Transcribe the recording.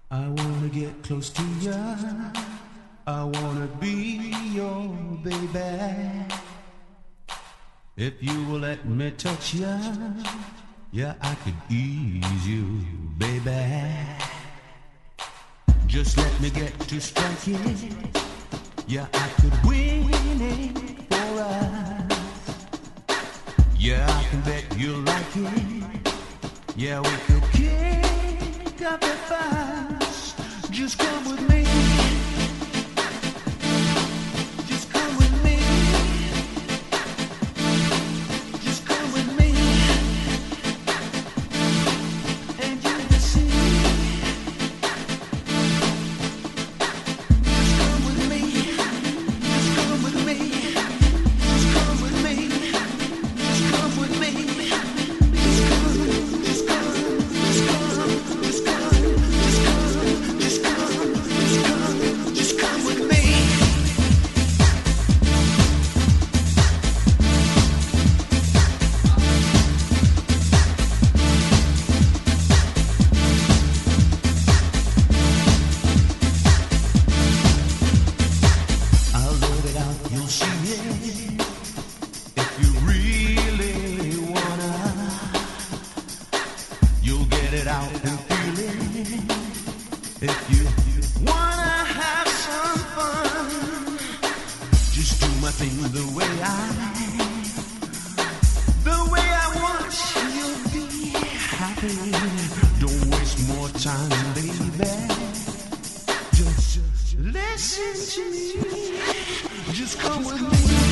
I wanna get close to ya. I wanna be your baby. If you will let me touch ya, yeah, I could ease you, baby. Just let me get to striking. Yeah, I could win it for us. Yeah, I can bet you like it. Yeah, we could kick up a fuss. Just come with me. Just come with me. Just come with me. And you will see. Just come with me. Just come with me. Just come with me. Just come with me. Just come. Just come. Just come. Just come. Just come. Just come. Just come with me. I'll let it out, you'll see it. If you really wanna, you'll get it out and feel it. If you wanna have some fun, just do my thing the way I want. You'll be happy. Don't waste more time, baby. Just listen to me. Just come with me.